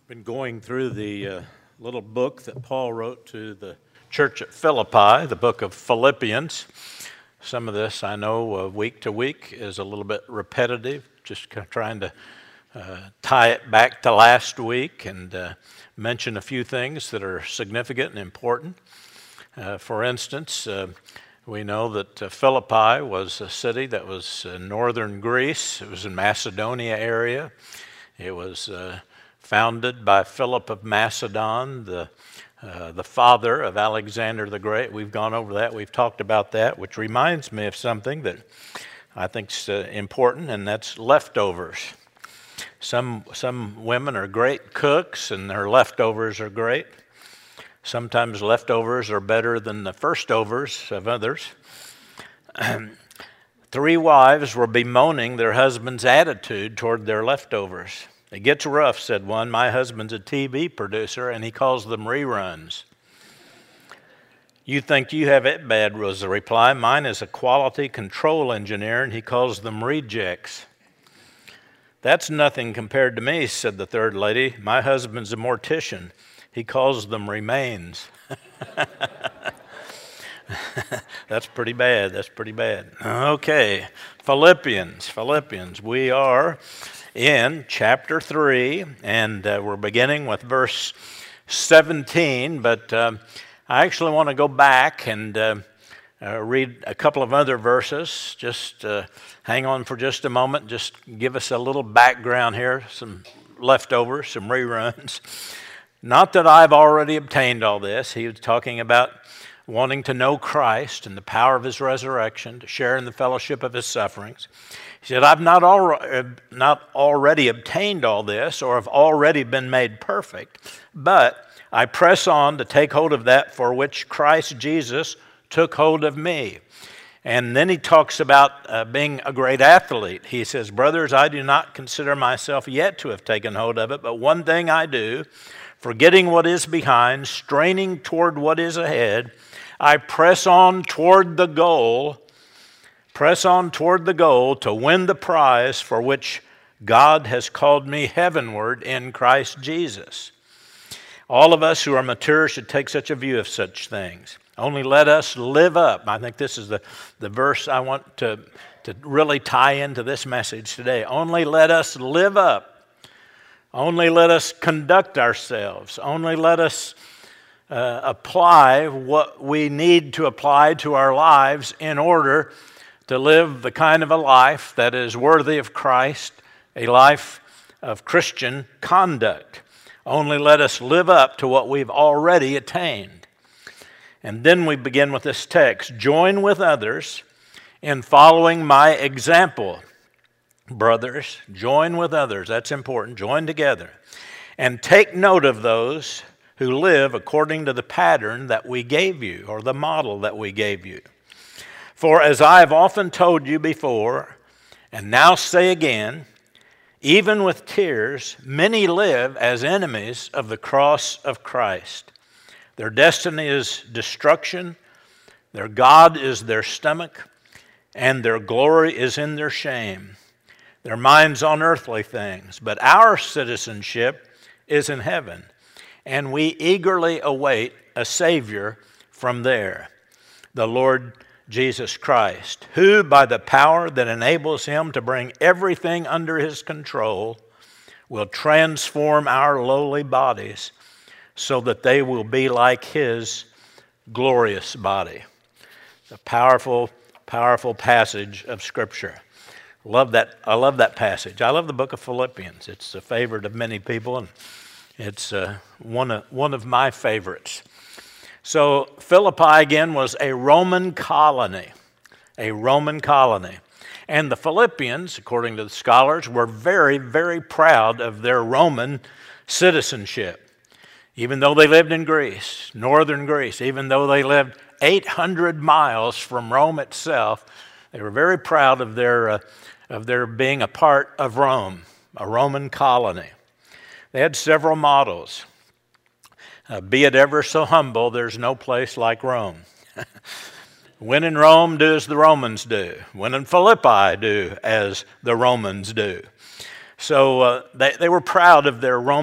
Been going through the little book that Paul wrote to the church at Philippi, the book of Philippians. Some of this, I know, week to week is a little bit repetitive, just trying to tie it back to last week and mention a few things that are significant and important. For instance, we know that Philippi was a city that was in northern Greece. It was in Macedonia area. It was founded by Philip of Macedon, the father of Alexander the Great. We've gone over that. We've talked about that, which reminds me of something that I think is important, and that's leftovers. Some women are great cooks, and their leftovers are great. Sometimes leftovers are better than the firstovers of others. 3 wives were bemoaning their husband's attitude toward their leftovers. "It gets rough," said one. "My husband's a TV producer, and he calls them reruns." "You think you have it bad," was the reply. "Mine is a quality control engineer, and he calls them rejects." "That's nothing compared to me," said the third lady. "My husband's a mortician. He calls them remains." That's pretty bad. That's pretty bad. Okay, Philippians. We are in chapter 3, and we're beginning with verse 17, but I actually want to go back and read a couple of other verses. Just hang on for just a moment. Just give us a little background here, some leftovers, some reruns. "Not that I've already obtained all this." He was talking about wanting to know Christ and the power of his resurrection, to share in the fellowship of his sufferings. He said, "I've not already obtained all this, or have already been made perfect, but I press on to take hold of that for which Christ Jesus took hold of me." And then he talks about being a great athlete. He says, "Brothers, I do not consider myself yet to have taken hold of it, but one thing I do, forgetting what is behind, straining toward what is ahead, I press on toward the goal to win the prize for which God has called me heavenward in Christ Jesus." All of us who are mature should take such a view of such things. Only let us live up. I think this is the verse I want to really tie into this message today. Only let us live up. Only let us conduct ourselves. Only let us apply what we need to apply to our lives in order to live the kind of a life that is worthy of Christ, a life of Christian conduct. Only let us live up to what we've already attained. And then we begin with this text: "Join with others in following my example." Brothers, join with others. That's important. Join together. "And take note of those who live according to the pattern that we gave you," or the model that we gave you. "For as I have often told you before, and now say again, even with tears, many live as enemies of the cross of Christ. Their destiny is destruction, their God is their stomach, and their glory is in their shame. Their minds on earthly things, but our citizenship is in heaven, and we eagerly await a Savior from there, the Lord Jesus Christ, who by the power that enables him to bring everything under his control will transform our lowly bodies so that they will be like his glorious body." A powerful, powerful passage of Scripture. I love that passage. I love the book of Philippians. It's a favorite of many people, and it's one of my favorites. So Philippi, again, was a Roman colony. And the Philippians, according to the scholars, were very, very proud of their Roman citizenship. Even though they lived in Greece, northern Greece, even though they lived 800 miles from Rome itself, they were very proud of their being a part of Rome, a Roman colony. They had several mottos. "Be it ever so humble, there's no place like Rome." "When in Rome, do as the Romans do. When in Philippi, do as the Romans do." So they were proud of their Roman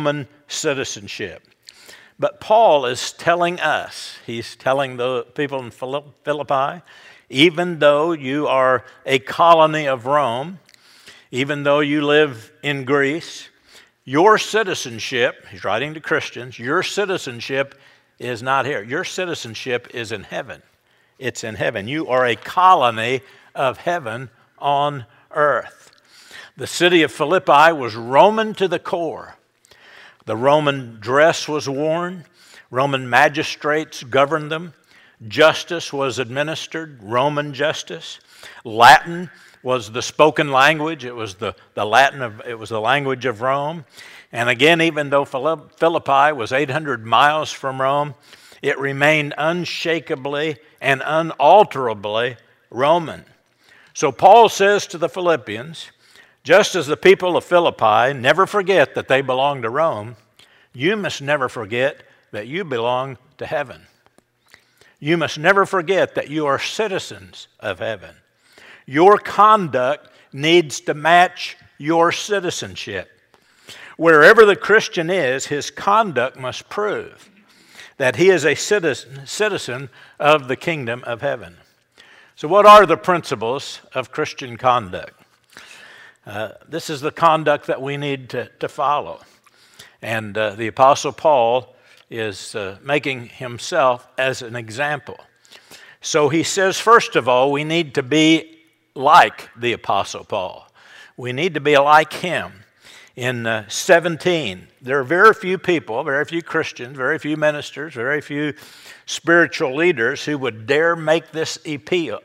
citizenship. But Paul is telling us, he's telling the people in Philippi, even though you are a colony of Rome, even though you live in Greece, your citizenship, he's writing to Christians, your citizenship is not here. Your citizenship is in heaven. It's in heaven. You are a colony of heaven on earth. The city of Philippi was Roman to the core. The Roman dress was worn. Roman magistrates governed them. Justice was administered, Roman justice. Latin was the spoken language. It was the language of Rome. And again, even though Philippi was 800 miles from Rome, it remained unshakably and unalterably Roman. So Paul says to the Philippians, just as the people of Philippi never forget that they belong to Rome, you must never forget that you belong to heaven. You must never forget that you are citizens of heaven. Your conduct needs to match your citizenship. Wherever the Christian is, his conduct must prove that he is a citizen of the kingdom of heaven. So what are the principles of Christian conduct? This is the conduct that we need to follow. And the Apostle Paul is making himself as an example. So he says, first of all, we need to be like the Apostle Paul. We need to be like him. In 17, there are very few people, very few Christians, very few ministers, very few spiritual leaders who would dare make this appeal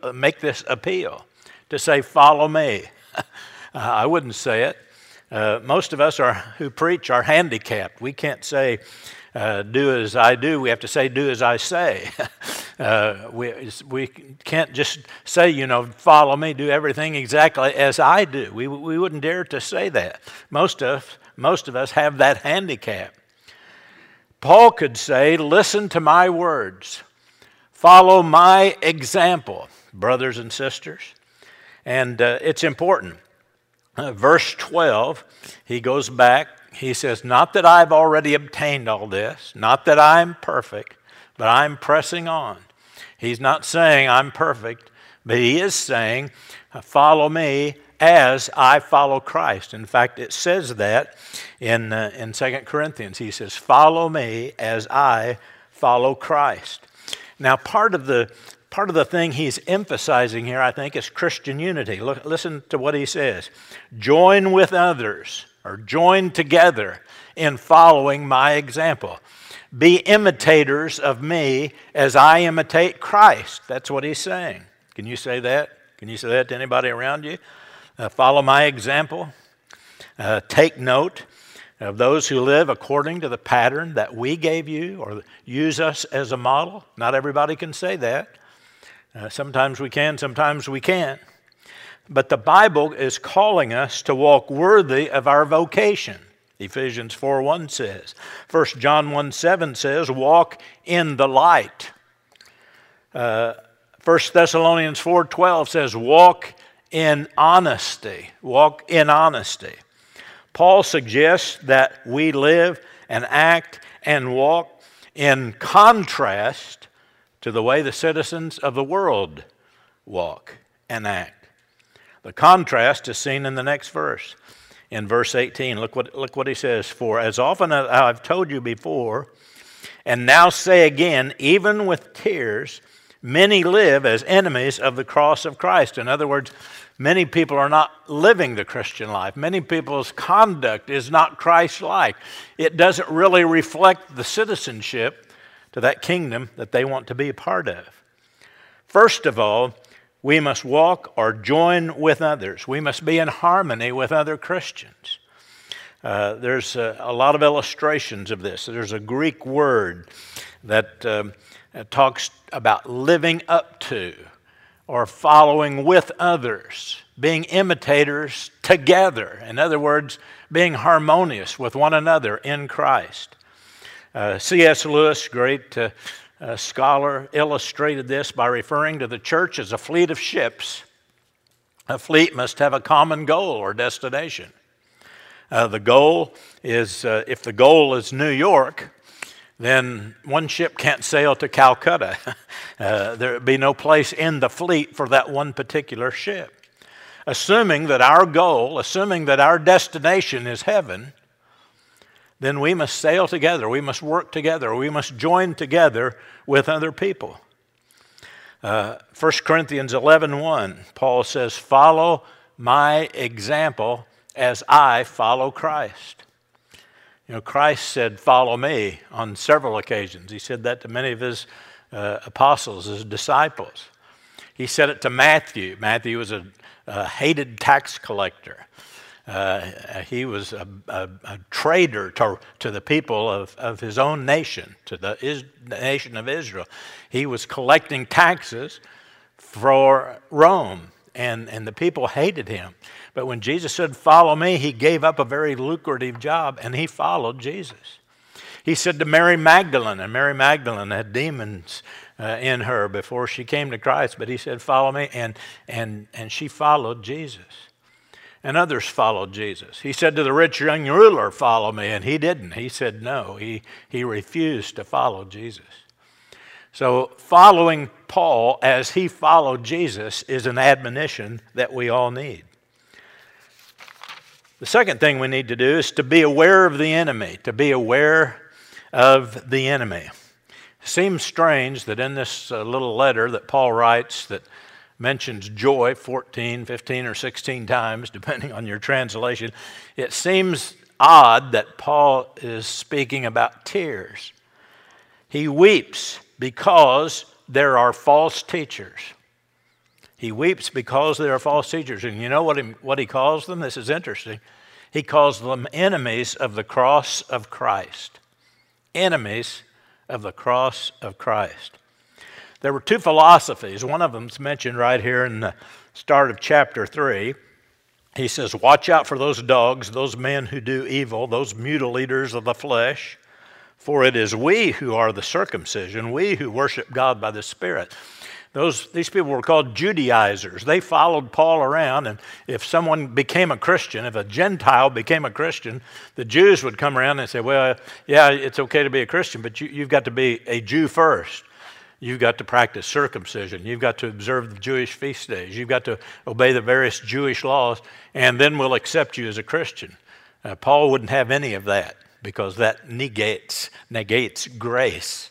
to say, follow me. I wouldn't say it. Most of us who preach are handicapped. We can't say, do as I do. We have to say, do as I say. We can't just say, follow me, do everything exactly as I do. We wouldn't dare to say that. Most of us have that handicap. Paul could say, listen to my words. Follow my example, brothers and sisters. And it's important. Verse 12, he goes back. He says, not that I've already obtained all this, not that I'm perfect, but I'm pressing on. He's not saying I'm perfect, but he is saying, follow me as I follow Christ. In fact, it says that in 2 Corinthians. He says, follow me as I follow Christ. Now, part of the thing he's emphasizing here, I think, is Christian unity. Listen to what he says. Join with others, or join together in following my example. Be imitators of me as I imitate Christ. That's what he's saying. Can you say that? Can you say that to anybody around you? Follow my example. Take note of those who live according to the pattern that we gave you, or use us as a model. Not everybody can say that. Sometimes we can, sometimes we can't. But the Bible is calling us to walk worthy of our vocation. Ephesians 4:1 says. 1 John 1:7 says, walk in the light. 1 Thessalonians 4:12 says, walk in honesty. Walk in honesty. Paul suggests that we live and act and walk in contrast to the way the citizens of the world walk and act. The contrast is seen in the next verse. In verse 18, look what he says. For as often as I've told you before, and now say again, even with tears, many live as enemies of the cross of Christ. In other words, many people are not living the Christian life. Many people's conduct is not Christ-like. It doesn't really reflect the citizenship to that kingdom that they want to be a part of. First of all, we must walk or join with others. We must be in harmony with other Christians. There's a lot of illustrations of this. There's a Greek word that talks about living up to or following with others, being imitators together. In other words, being harmonious with one another in Christ. C.S. Lewis, great scholar, illustrated this by referring to the church as a fleet of ships. A fleet must have a common goal or destination. The goal is, if the goal is New York, then one ship can't sail to Calcutta. There would be no place in the fleet for that one particular ship. Assuming that our goal, assuming that our destination is heaven, then we must sail together, we must work together, we must join together with other people. 1 Corinthians 11:1, Paul says, "Follow my example as I follow Christ." You know, Christ said, "Follow me," on several occasions. He said that to many of his apostles, his disciples. He said it to Matthew. Matthew was a hated tax collector. He was a traitor to the people of his own nation, to the nation of Israel. He was collecting taxes for Rome, and the people hated him. But when Jesus said, "Follow me," he gave up a very lucrative job, and he followed Jesus. He said to Mary Magdalene, and Mary Magdalene had demons in her before she came to Christ, but he said, "Follow me," and she followed Jesus. And others followed Jesus. He said to the rich young ruler, "Follow me," and he didn't. He said no. He refused to follow Jesus. So following Paul as he followed Jesus is an admonition that we all need. The second thing we need to do is to be aware of the enemy, to be aware of the enemy. It seems strange that in this little letter that Paul writes that mentions joy 14, 15, or 16 times, depending on your translation, it seems odd that Paul is speaking about tears. He weeps because there are false teachers. He weeps because there are false teachers. And you know what he calls them? This is interesting. He calls them enemies of the cross of Christ. Enemies of the cross of Christ. There were two philosophies. One of them is mentioned right here in the start of chapter 3. He says, "Watch out for those dogs, those men who do evil, those mutilators of the flesh. For it is we who are the circumcision, we who worship God by the Spirit." These people were called Judaizers. They followed Paul around, and if someone became a Christian, if a Gentile became a Christian, the Jews would come around and say, "Well, yeah, it's okay to be a Christian, but you've got to be a Jew first. You've got to practice circumcision. You've got to observe the Jewish feast days. You've got to obey the various Jewish laws, and then we'll accept you as a Christian." Paul wouldn't have any of that because that negates grace.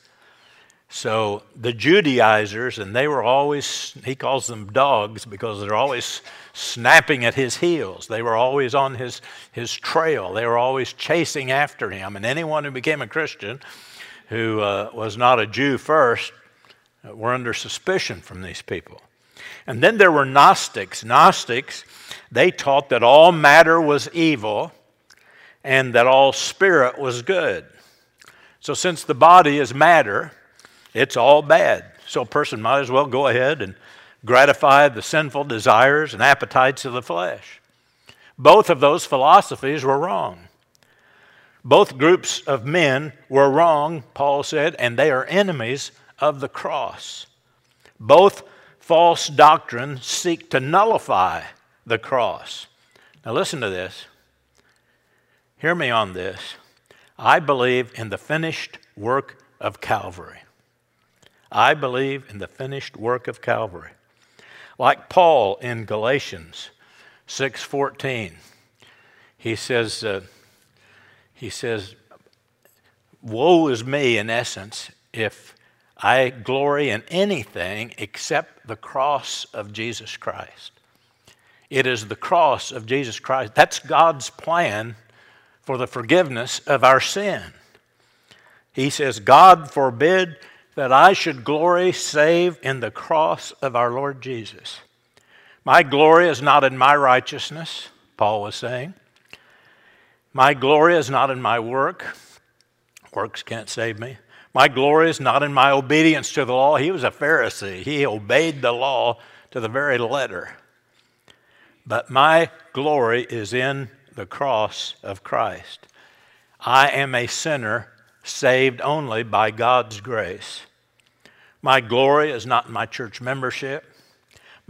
So the Judaizers, and they were always, he calls them dogs because they're always snapping at his heels. They were always on his trail. They were always chasing after him. And anyone who became a Christian who was not a Jew first were under suspicion from these people. And then there were Gnostics. Gnostics, they taught that all matter was evil and that all spirit was good. So since the body is matter, it's all bad. So a person might as well go ahead and gratify the sinful desires and appetites of the flesh. Both of those philosophies were wrong. Both groups of men were wrong, Paul said, and they are enemies of the cross. Both false doctrines seek to nullify the cross. Now listen to this. Hear me on this. I believe in the finished work of Calvary. I believe in the finished work of Calvary. Like Paul in Galatians 6:14, he says, "Woe is me, in essence, if I glory in anything except the cross of Jesus Christ." It is the cross of Jesus Christ. That's God's plan for the forgiveness of our sin. He says, "God forbid that I should glory save in the cross of our Lord Jesus." My glory is not in my righteousness, Paul was saying. My glory is not in my work. Works can't save me. My glory is not in my obedience to the law. He was a Pharisee. He obeyed the law to the very letter. But my glory is in the cross of Christ. I am a sinner saved only by God's grace. My glory is not in my church membership.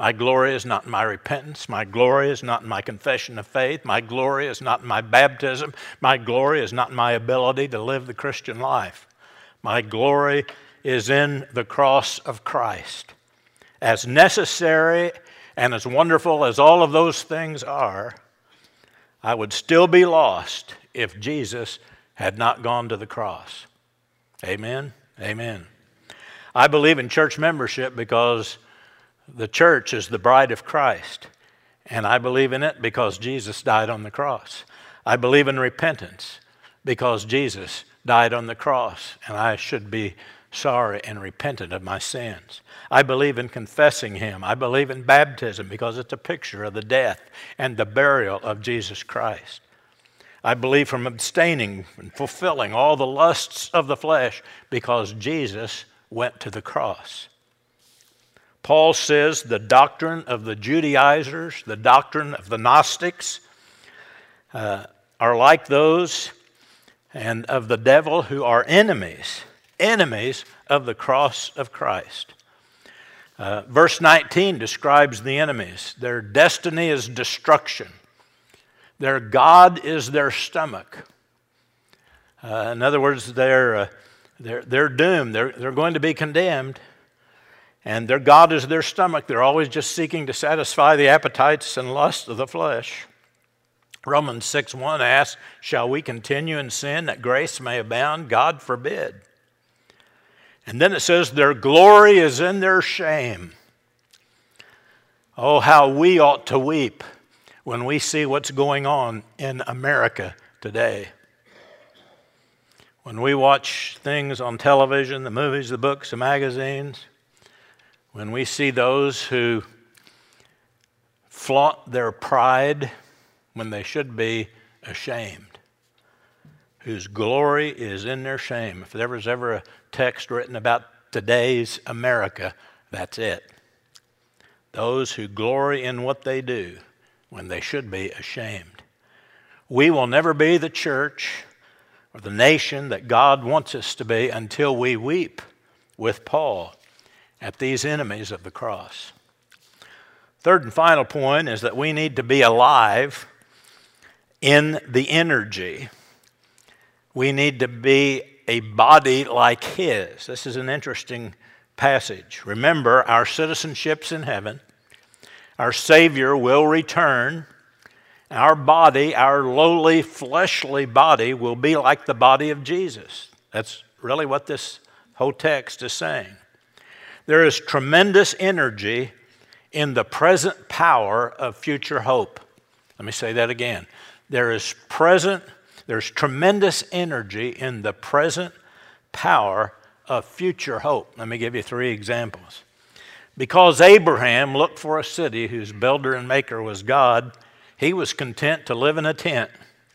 My glory is not in my repentance. My glory is not in my confession of faith. My glory is not in my baptism. My glory is not in my ability to live the Christian life. My glory is in the cross of Christ. As necessary and as wonderful as all of those things are, I would still be lost if Jesus had not gone to the cross. Amen? Amen. I believe in church membership because the church is the bride of Christ, and I believe in it because Jesus died on the cross. I believe in repentance because Jesus died on the cross, and I should be sorry and repentant of my sins. I believe in confessing Him. I believe in baptism because it's a picture of the death and the burial of Jesus Christ. I believe from abstaining and fulfilling all the lusts of the flesh because Jesus went to the cross. Paul says the doctrine of the Judaizers, the doctrine of the Gnostics, are like those and of the devil who are enemies of the cross of Christ. Verse 19 describes the enemies. Their destiny is destruction. Their God is their stomach. In other words, they're doomed. They're going to be condemned. And their God is their stomach. They're always just seeking to satisfy the appetites and lusts of the flesh. Romans 6:1 asks, shall we continue in sin that grace may abound? God forbid. And then it says, their glory is in their shame. Oh, how we ought to weep when we see what's going on in America today. When we watch things on television, the movies, the books, the magazines, when we see those who flaunt their pride when they should be ashamed, whose glory is in their shame. If there was ever a text written about today's America, that's it. Those who glory in what they do when they should be ashamed. We will never be the church or the nation that God wants us to be until we weep with Paul at these enemies of the cross. Third and final point is that we need to be alive in the energy. We need to be a body like His. This is an interesting passage. Remember, our citizenship's in heaven. Our Savior will return. Our body, our lowly fleshly body, will be like the body of Jesus. That's really what this whole text is saying. There is tremendous energy in the present power of future hope. Let me say that again. There's tremendous energy in the present power of future hope. Let me give you 3 examples. Because Abraham looked for a city whose builder and maker was God, he was content to live in a tent.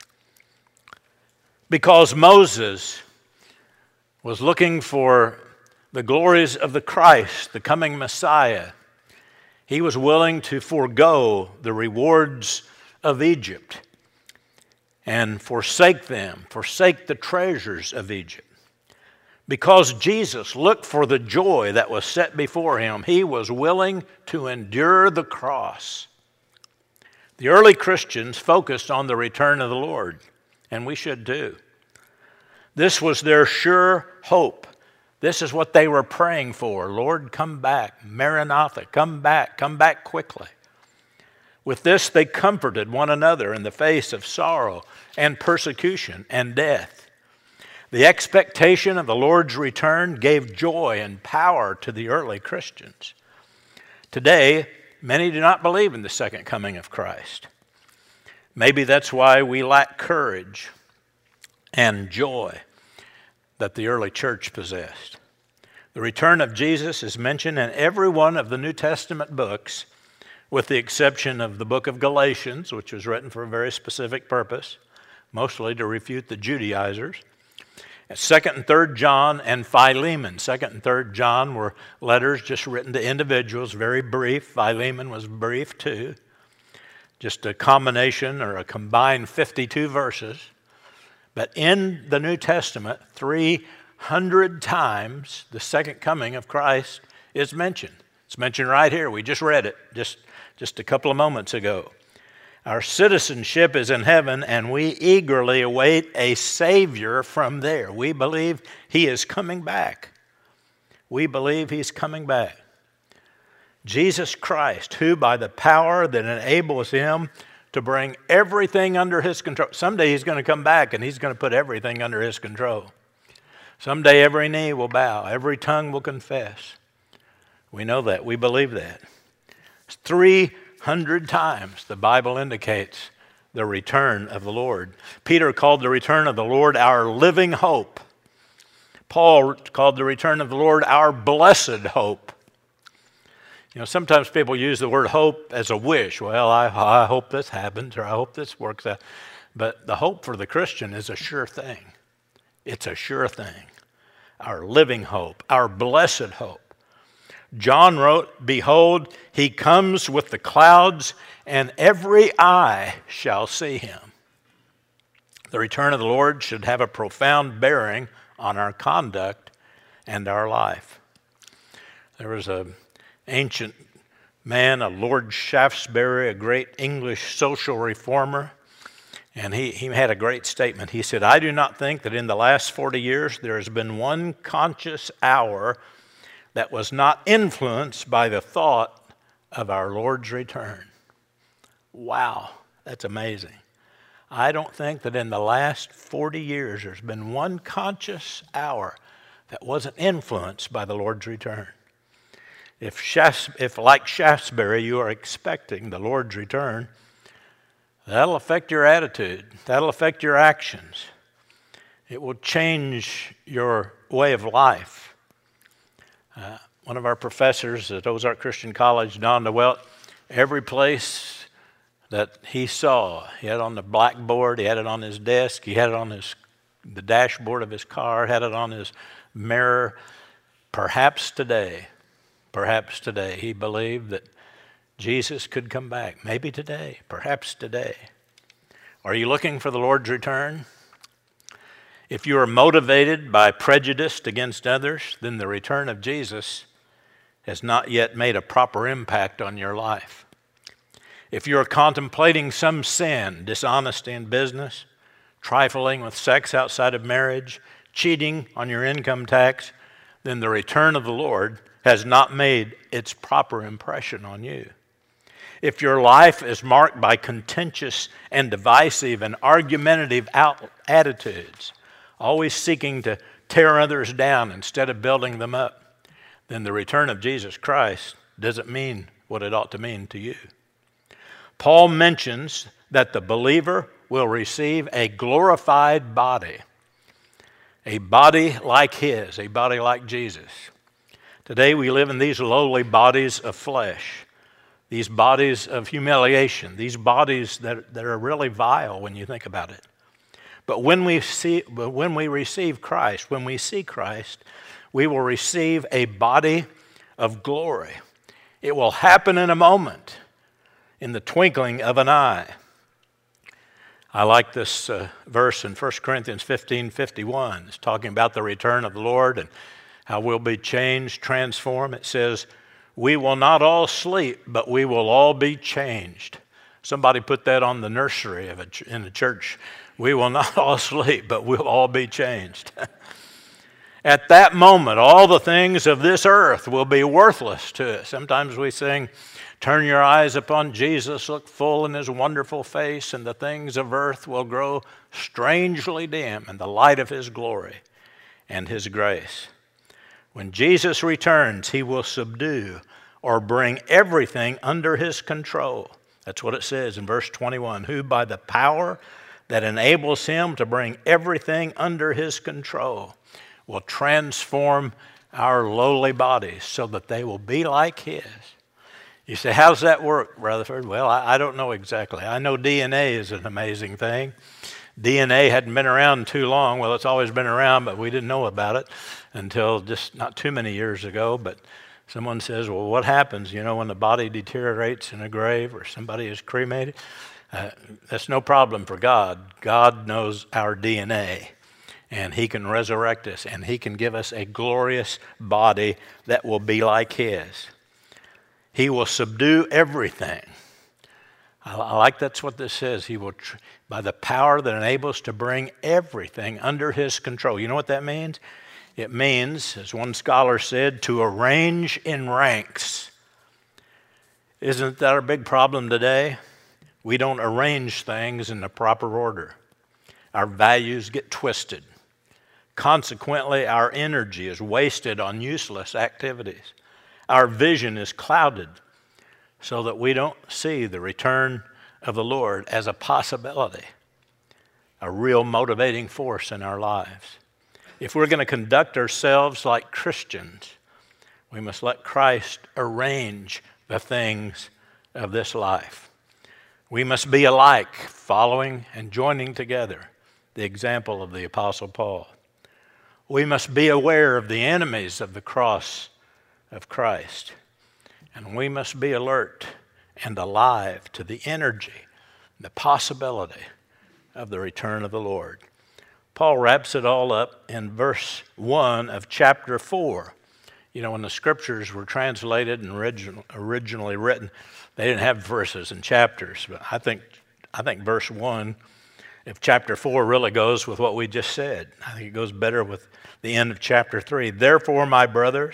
Because Moses was looking for the glories of the Christ, the coming Messiah, he was willing to forego the rewards of Egypt and forsake the treasures of Egypt. Because Jesus looked for the joy that was set before him, he was willing to endure the cross. The early Christians focused on the return of the Lord, and we should too. This was their sure hope. This is what they were praying for. Lord, come back. Maranatha, come back quickly. With this, they comforted one another in the face of sorrow and persecution and death. The expectation of the Lord's return gave joy and power to the early Christians. Today, many do not believe in the second coming of Christ. Maybe that's why we lack courage and joy that the early church possessed. The return of Jesus is mentioned in every one of the New Testament books, with the exception of the book of Galatians, which was written for a very specific purpose, mostly to refute the Judaizers. 2nd and 3rd John and Philemon. 2nd and 3rd John were letters just written to individuals, very brief. Philemon was brief too. Just a combination or a combined 52 verses. But in the New Testament, 300 times the second coming of Christ is mentioned. It's mentioned right here. We just read it just a couple of moments ago. Our citizenship is in heaven, and we eagerly await a Savior from there. We believe He is coming back. We believe He's coming back. Jesus Christ, who by the power that enables Him to bring everything under His control. Someday He's going to come back, and He's going to put everything under His control. Someday every knee will bow, every tongue will confess. We know that. We believe that. 300 times the Bible indicates the return of the Lord. Peter called the return of the Lord our living hope. Paul called the return of the Lord our blessed hope. You know, sometimes people use the word hope as a wish. Well, I hope this happens, or I hope this works out. But the hope for the Christian is a sure thing. It's a sure thing. Our living hope, our blessed hope. John wrote, "Behold, He comes with the clouds, and every eye shall see Him." The return of the Lord should have a profound bearing on our conduct and our life. There was an ancient man, a Lord Shaftesbury, a great English social reformer, and he had a great statement. He said, "I do not think that in the last 40 years there has been one conscious hour that was not influenced by the thought of our Lord's return." Wow, that's amazing. I don't think that in the last 40 years there's been one conscious hour that wasn't influenced by the Lord's return. If like Shaftesbury, you are expecting the Lord's return, that'll affect your attitude. That'll affect your actions. It will change your way of life. One of our professors at Ozark Christian College, Don DeWelt, every place that he saw, he had it on the blackboard, he had it on his desk, he had it on the dashboard of his car, had it on his mirror. Perhaps today, he believed that Jesus could come back. Maybe today, perhaps today. Are you looking for the Lord's return? If you are motivated by prejudice against others, then the return of Jesus has not yet made a proper impact on your life. If you are contemplating some sin, dishonesty in business, trifling with sex outside of marriage, cheating on your income tax, then the return of the Lord has not made its proper impression on you. If your life is marked by contentious and divisive and argumentative attitudes, always seeking to tear others down instead of building them up, then the return of Jesus Christ doesn't mean what it ought to mean to you. Paul mentions that the believer will receive a glorified body, a body like his, a body like Jesus. Today we live in these lowly bodies of flesh, these bodies of humiliation, these bodies that are really vile when you think about it. But when we receive Christ, when we see Christ, we will receive a body of glory. It will happen in a moment, in the twinkling of an eye. I like this verse in 1 Corinthians 15:51. It's talking about the return of the Lord and how we'll be changed, transformed. It says, "We will not all sleep, but we will all be changed." Somebody put that on the nursery in the church. We will not all sleep, but we'll all be changed. At that moment, all the things of this earth will be worthless to us. Sometimes we sing, "Turn your eyes upon Jesus, look full in His wonderful face, and the things of earth will grow strangely dim in the light of His glory and His grace." When Jesus returns, He will subdue or bring everything under His control. That's what it says in verse 21, "Who by the power that enables Him to bring everything under His control will transform our lowly bodies so that they will be like His." You say, how does that work, Rutherford? Well, I don't know exactly. I know DNA is an amazing thing. DNA hadn't been around too long. Well, it's always been around, but we didn't know about it until just not too many years ago. But someone says, well, what happens, when the body deteriorates in a grave or somebody is cremated? That's no problem for God. God knows our DNA, and He can resurrect us, and He can give us a glorious body that will be like His. He will subdue everything. I like that's what this says. He will, by the power that enables to bring everything under his control. You know what that means? It means, as one scholar said, to arrange in ranks. Isn't that our big problem today? We don't arrange things in the proper order. Our values get twisted. Consequently, our energy is wasted on useless activities. Our vision is clouded so that we don't see the return of the Lord as a possibility, a real motivating force in our lives. If we're going to conduct ourselves like Christians, we must let Christ arrange the things of this life. We must be alike, following and joining together the example of the Apostle Paul. We must be aware of the enemies of the cross of Christ, and we must be alert and alive to the energy, the possibility of the return of the Lord. Paul wraps it all up in verse 1 of chapter 4. You know, when the scriptures were translated and originally written, they didn't have verses and chapters. But I think verse 1 of chapter 4 really goes with what we just said. I think it goes better with the end of chapter 3. Therefore, my brothers,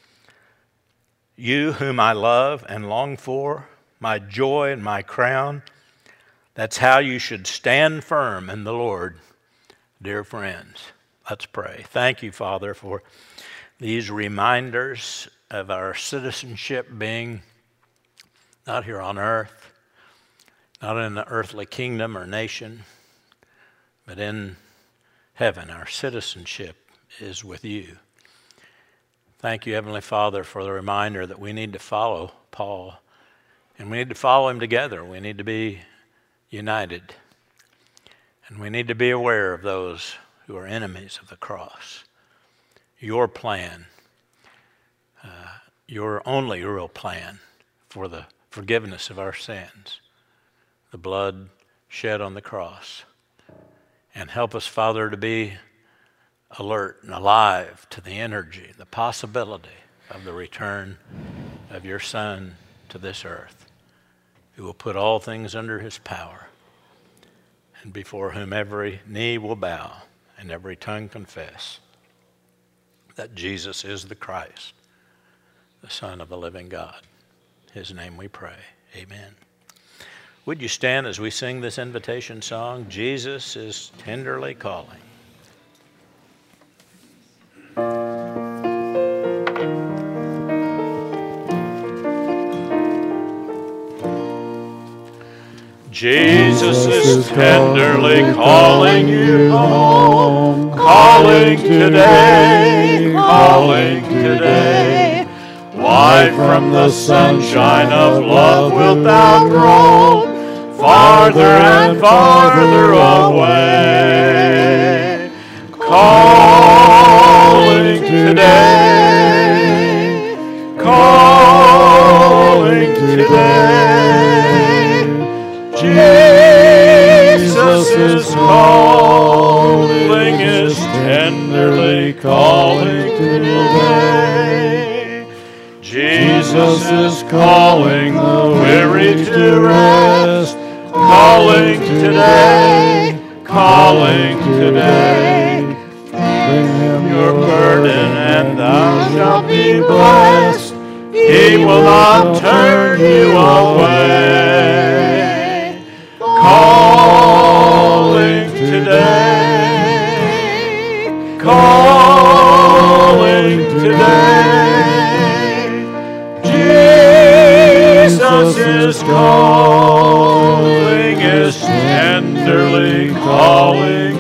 you whom I love and long for, my joy and my crown, that's how you should stand firm in the Lord, dear friends. Let's pray. Thank you, Father, for these reminders of our citizenship being not here on earth, not in the earthly kingdom or nation, but in heaven. Our citizenship is with you. Thank you, Heavenly Father, for the reminder that we need to follow Paul, and we need to follow him together. We need to be united, and we need to be aware of those who are enemies of the cross. Your plan, your only real plan for the forgiveness of our sins, the blood shed on the cross. And help us, Father, to be alert and alive to the energy, the possibility of the return of your Son to this earth, who will put all things under his power, and before whom every knee will bow and every tongue confess that Jesus is the Christ, the Son of the living God. In his name we pray. Amen. Would you stand as we sing this invitation song, Jesus is Tenderly Calling? Jesus is tenderly calling you home, calling today, calling today. Why from the sunshine of love wilt thou roam, farther and farther away? Calling today, calling today. Jesus is calling, is tenderly calling today. Jesus is calling the weary to rest, calling today, calling today. Bring him your burden and thou shalt be blessed. He will not turn you away. Calling today, calling today. Jesus is calling, is tenderly calling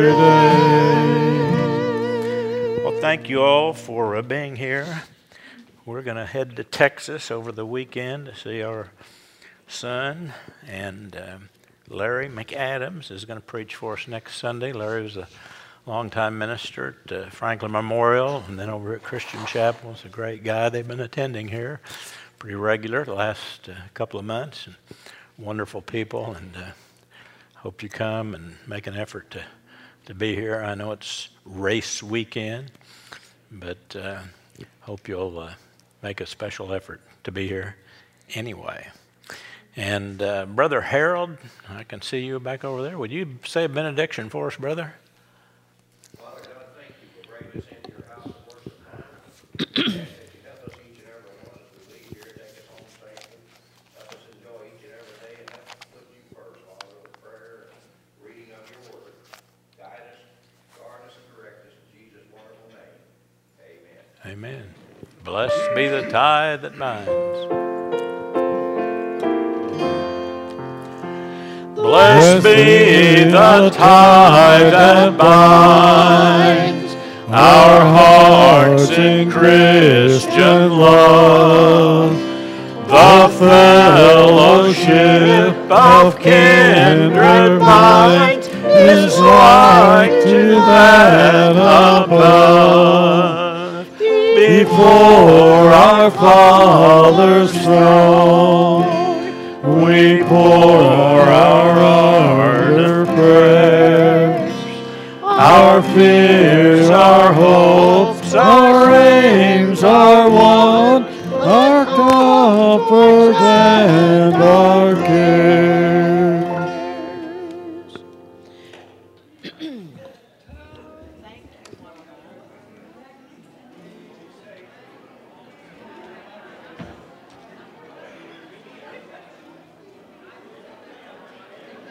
today. Well, thank you all for being here. We're going to head to Texas over the weekend to see our son, and Larry McAdams is going to preach for us next Sunday. Larry was a longtime minister at Franklin Memorial and then over at Christian Chapel. He's a great guy. They've been attending here pretty regular the last couple of months. And wonderful people, and hope you come and make an effort to be here. I know it's race weekend, but hope you'll make a special effort to be here anyway. And Brother Harold, I can see you back over there. Would you say a benediction for us, brother? Father God, thank you for bringing us into your house of worship, Father. We ask that you help us each and every one as we leave here, take us home safely. Help us enjoy each and every day, and help us put you first, Father, with prayer and reading of your word. Guide us, guard us, and direct us in Jesus' wonderful name. Amen. Amen. Blessed be the tie that binds. Blessed be the tie that binds our hearts in Christian love, the fellowship of kindred minds is like to that above. Before our Father's throne, we pour our ardent prayers, our fears, our hopes, our aims, our want, our comfort and our